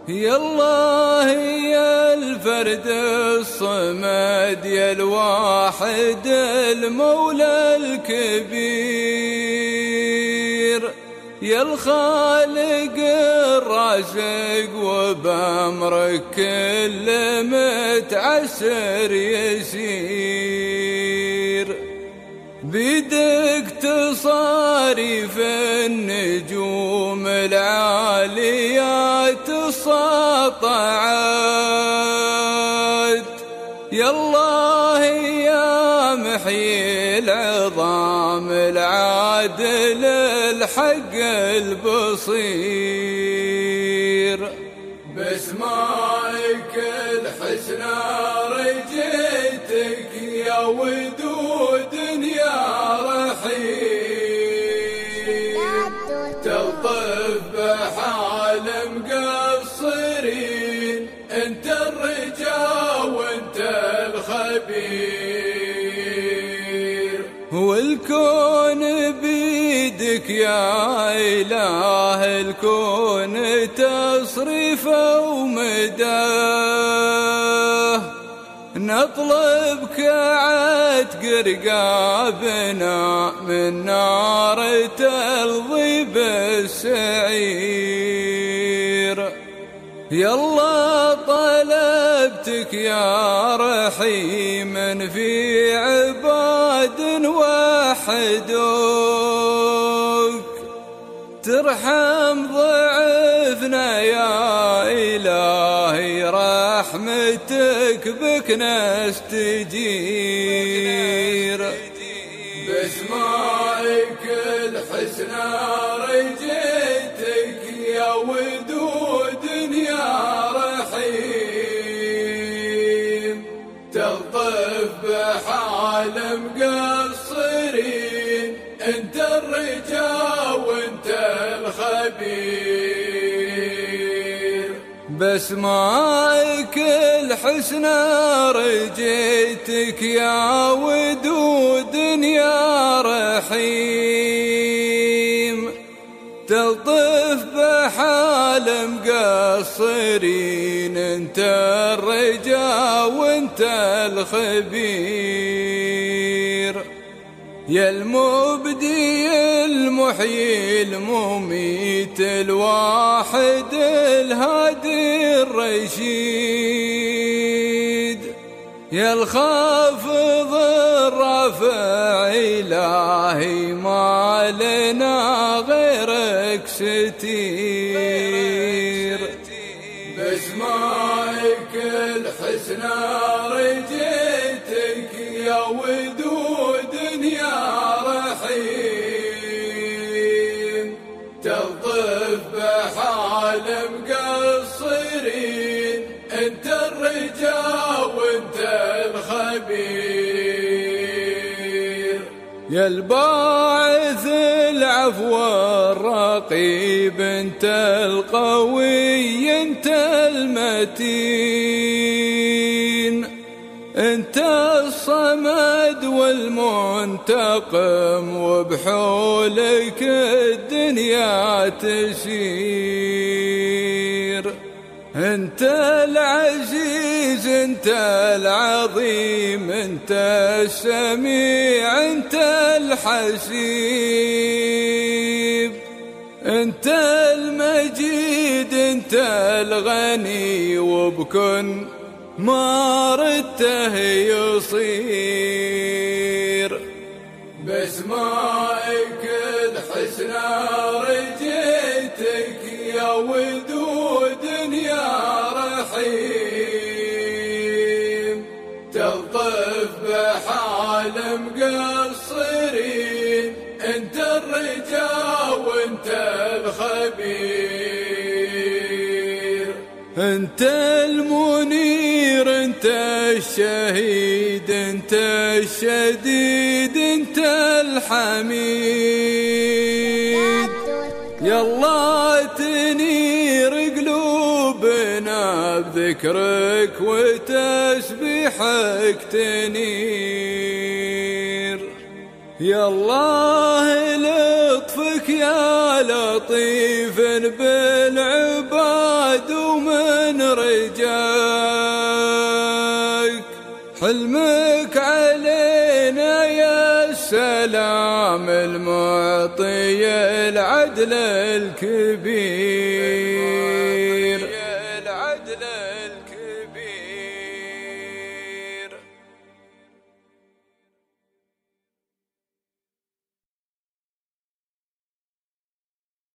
يا الله يا الفرد الصمد يا الواحد المولى الكبير، يا الخالق الرازق وبأمرك كل متعسر يسير، بيدك تصاريف النجوم العاليات الساطعات، يا الله يا محيي العظام العادل الحق البصير، باسمائك الحسنى رجيتك يا ودود يا رحيم، تلطف بحال مقصرين، انت الرجا وانت الخبير، والكون بيدك يا إله الكون تصريفه ومداه، نطلبك عتق رقابنا من نار تلظيب السعير، يا الله طلبتك يا رحيم في عباد وحدوك، ترحم ضعفنا يا إلهي رحمتك بك نستجير، باسمائك الحسنى رجيتك يا ودود يا رحيم، تلطف بحال مقصرين، انت الرجا وانت الخبير، باسمائك الحسنى رجيتك يا ودود يا رحيم، تلطف بحال مقصرين، انت الرجا وانت الخبير، يا المبدي المحيي المميت الواحد الهادي الرشيد، يا الخافض الرافع إلهي ما لنا غيرك ستير، باسمائك الحسنى رجيتك يا ودود يا رحيم، تلطف بحال مقصرين، انت الرجا وانت الخبير، يا الباعث العفو الرقيب، انت القوي انت المتين، انت الصمد والمنتقم وبحولك الدنيا تسير، انت العزيز انت العظيم انت السميع انت الحسيب، انت المجيد انت الغني وبكن ما ردته يصير، باسمائك الحسنى رجيتك يا ودود يا رحيم، تلطف بحال مقصرين، انت الرجا وانت الخبير، انت المنير انت الشهيد انت الشديد انت الحميد، يا الله تنير قلوبنا بذكرك وتسبيحك تنير، يا الله لطفك يا لطيف بالعباد ومن رجاك، حلمك علينا يا السلام المعطي العدل الكبير.